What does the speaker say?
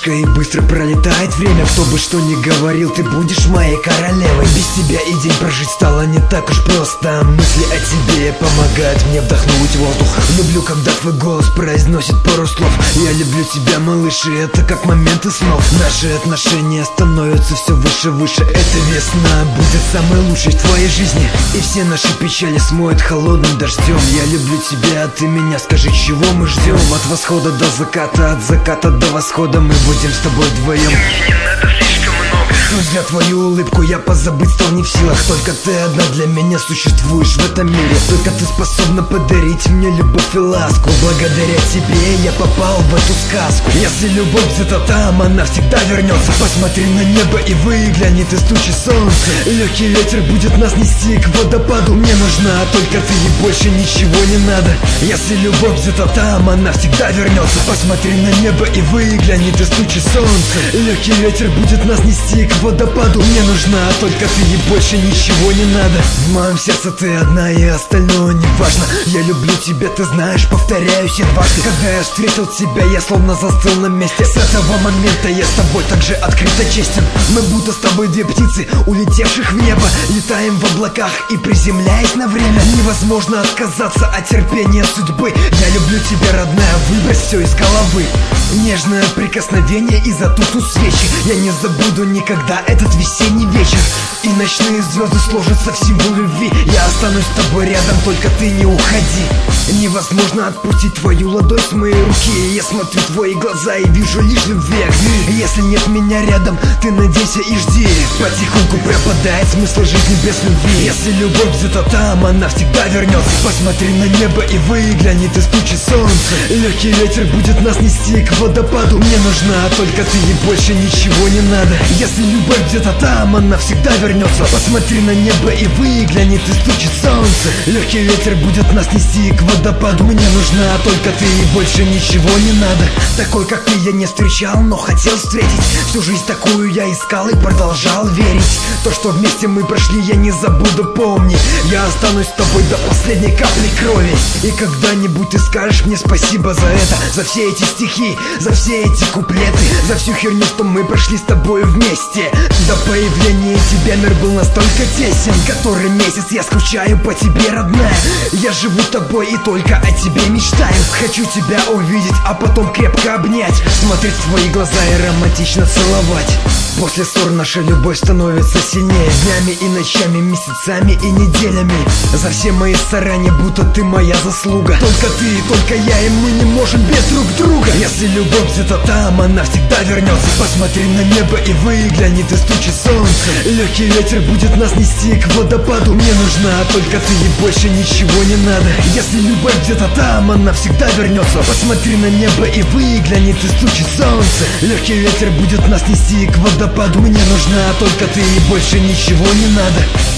вспышка и быстро пролетает время. Кто бы что ни говорил, ты будешь моей королевой. Без тебя и день прожить стало не так уж просто. Мысли о тебе помогают мне вдохнуть воздух. Люблю, когда твой голос произносит пару слов. Я люблю тебя, малыш, и это как моменты снов. Наши отношения становятся все выше, выше. Эта весна будет самой лучшей в твоей жизни, и все наши печали смоет холодным дождем. Я люблю тебя, а ты меня, скажи, чего мы ждем? От восхода до заката, от заката до восхода мы будем с тобой вдвоем. Мне не надо слишком много. За твою улыбку я позабыть стал не в силах. Только ты одна для меня существуешь в этом мире. Только ты способна подарить мне любовь и ласку. Благодаря тебе я попал в эту сказку. Если любовь где-то там, она всегда вернется. Посмотри на небо и выглянет из тучи солнца. Легкий ветер будет нас нести к водопаду. Мне нужна только ты и больше ничего не надо. Если любовь где-то там, она всегда вернется. Посмотри на небо и выглянет из тучи солнца. Легкий ветер будет нас нести к водопаду. Мне нужна только ты и больше ничего не надо. В моем сердце ты одна и остальное не важно. Я люблю тебя, ты знаешь, повторяюсь я дважды. Когда я встретил тебя, я словно застыл на месте. С этого момента я с тобой так же открыто честен. Мы будто с тобой две птицы, улетевших в небо. Летаем в облаках и приземляясь на время. Невозможно отказаться от терпения судьбы. Я люблю тебя, родная, выбрось все из головы. Нежное прикосновение и затухнут свечи. Я не забуду никогда этот весенний вечер. И ночные звезды сложатся в символ любви. Я останусь с тобой рядом, только ты не уходи. Невозможно отпустить твою ладонь с моей руки. Я смотрю в твои глаза и вижу лишь любви. Если нет меня рядом, ты надейся и жди. Потихоньку пропадает смысл жизни без любви. Если любовь где-то там, она всегда вернется. Посмотри на небо и выглянет из тучи солнца. Легкий ветер будет нас нести к водопаду. Мне нужна только ты и больше ничего не надо. Если любовь где-то там, она всегда вернется. Посмотри на небо и выглянет из тучи солнца. Легкий ветер будет нас нести к водопаду. Мне нужна только ты и больше ничего не надо. Такой как ты я не встречал, но хотел встретить. Всю жизнь такую я искал и продолжал верить. То, что вместе мы прошли, я не забуду, помни. Я останусь с тобой до последней капли крови. И когда-нибудь ты скажешь мне спасибо за это. За все эти стихи, за все эти куплеты, за всю херню, что мы прошли с тобой вместе. До появления тебя мир был настолько тесен. Который месяц я скучаю по тебе, родная. Я живу тобой и только о тебе мечтаю. Хочу тебя увидеть, а потом крепко обнять, смотреть в твои глаза и романтично целовать. После ссор наша любовь становится сильнее. Днями и ночами, месяцами и неделями. За все мои старания, будто ты моя заслуга. Только ты, только я, и мы не можем без друг друга. Если любовь где-то там, она всегда вернется. Посмотри на небо и выглянет из тучи солнца. Легкий ветер будет нас нести к водопаду. Мне нужна только ты и больше ничего не надо. Если любовь где-то там, она всегда вернется. Посмотри на небо и выглянет из тучи солнца. Легкий ветер будет нас нести к водопаду. Мне нужна только ты и больше ничего не надо.